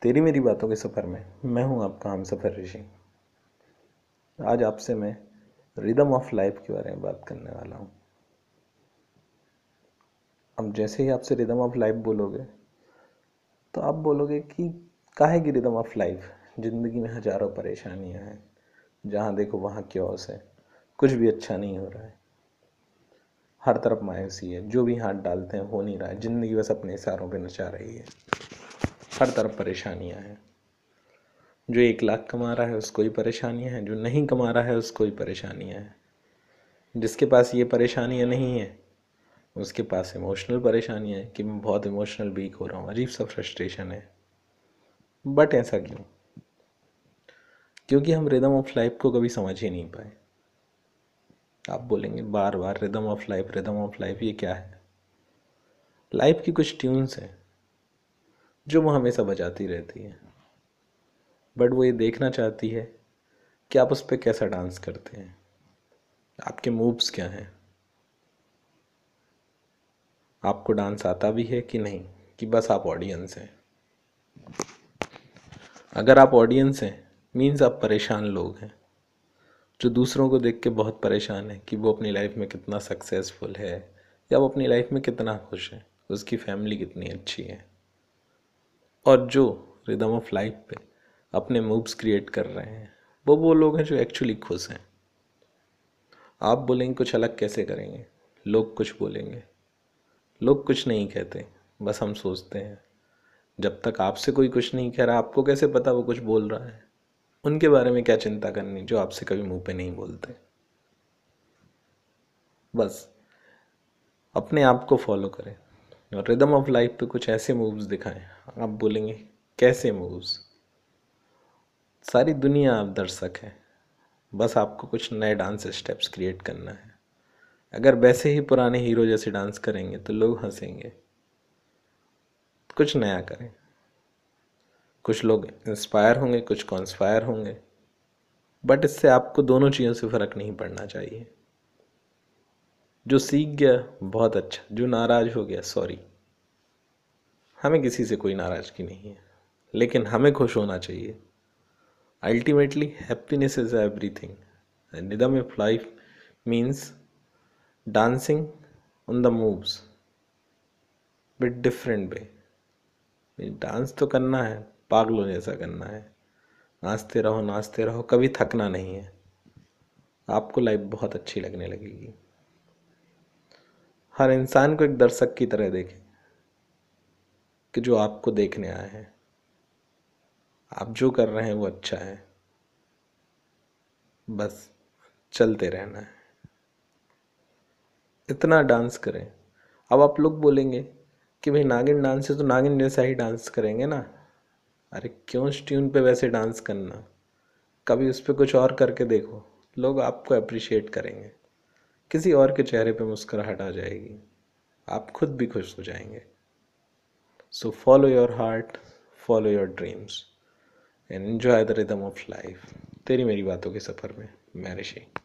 तेरी मेरी बातों के सफ़र में मैं हूं आपका हम सफ़र ऋषि। आज आपसे मैं रिदम ऑफ लाइफ के बारे में बात करने वाला हूं। अब जैसे ही आपसे रिदम ऑफ लाइफ बोलोगे तो आप बोलोगे कि काहे की रिदम ऑफ लाइफ। ज़िंदगी में हज़ारों परेशानियां हैं, जहां देखो वहां क्योस है, कुछ भी अच्छा नहीं हो रहा है, हर तरफ मायूसी है, जो भी हाथ डालते हैं हो नहीं रहा है, ज़िंदगी बस अपने इशारों पे नचा रही है, हर तरफ परेशानियां हैं। जो 1 लाख कमा रहा है उसको ही परेशानियां हैं, जो नहीं कमा रहा है उसको ही परेशानियां हैं। जिसके पास ये परेशानियां नहीं है उसके पास इमोशनल परेशानियां हैं कि मैं बहुत इमोशनल वीक हो रहा हूँ, अजीब सा फ्रस्ट्रेशन है। बट ऐसा क्यों? क्योंकि हम रिदम ऑफ लाइफ को कभी समझ ही नहीं पाए। आप बोलेंगे बार बार rhythm of life, rhythm of life, ये क्या है? लाइफ की कुछ ट्यून्स हैं जो वो हमेशा बजाती रहती है, बट वो ये देखना चाहती है कि आप उस पर कैसा डांस करते हैं, आपके मूव्स क्या हैं, आपको डांस आता भी है कि नहीं, कि बस आप ऑडियंस हैं। अगर आप ऑडियंस हैं मीन्स आप परेशान लोग हैं, जो दूसरों को देख के बहुत परेशान है कि वो अपनी लाइफ में कितना सक्सेसफुल है या वो अपनी लाइफ में कितना खुश है, उसकी फैमिली कितनी अच्छी है। और जो रिदम ऑफ लाइफ पे अपने मूव्स क्रिएट कर रहे हैं वो लोग हैं जो एक्चुअली खुश हैं। आप बोलेंगे कुछ अलग कैसे करेंगे, लोग कुछ बोलेंगे। लोग कुछ नहीं कहते, बस हम सोचते हैं। जब तक आपसे कोई कुछ नहीं कह रहा आपको कैसे पता वो कुछ बोल रहा है? उनके बारे में क्या चिंता करनी जो आपसे कभी मुंह पे नहीं बोलते। बस अपने आप को फॉलो करें और रिदम ऑफ लाइफ पे कुछ ऐसे मूव्स दिखाएं। आप बोलेंगे कैसे मूव्स? सारी दुनिया आप दर्शक है, बस आपको कुछ नए डांस स्टेप्स क्रिएट करना है। अगर वैसे ही पुराने हीरो जैसे डांस करेंगे तो लोग हंसेंगे। कुछ नया करें। कुछ लोग इंस्पायर होंगे, कुछ कॉन्स्पायर होंगे, बट इससे आपको दोनों चीज़ों से फ़र्क नहीं पड़ना चाहिए। जो सीख गया बहुत अच्छा, जो नाराज़ हो गया सॉरी। हमें किसी से कोई नाराज़गी नहीं है, लेकिन हमें खुश होना चाहिए। Ultimately happiness is everything. Rhythm of life means dancing on the moves with different way. Dance तो करना है, पागलों जैसा करना है, नाचते रहो, कभी थकना नहीं है। आपको लाइफ बहुत अच्छी लगने लगेगी। हर इंसान को एक दर्शक की तरह देखें कि जो आपको देखने आए हैं। आप जो कर रहे हैं वो अच्छा है, बस चलते रहना है। इतना डांस करें। अब आप लोग बोलेंगे कि भाई नागिन डांस है तो नागिन जैसा ही डांस करेंगे ना। अरे क्यों उस ट्यून पे वैसे डांस करना? कभी उस पर कुछ और करके देखो, लोग आपको अप्रिशिएट करेंगे, किसी और के चेहरे पे मुस्कुराहट आ जाएगी, आप खुद भी खुश हो जाएंगे। So follow your heart, follow your dreams and enjoy the rhythm of life. तेरी मेरी बातों के सफ़र में मैं ऋषि।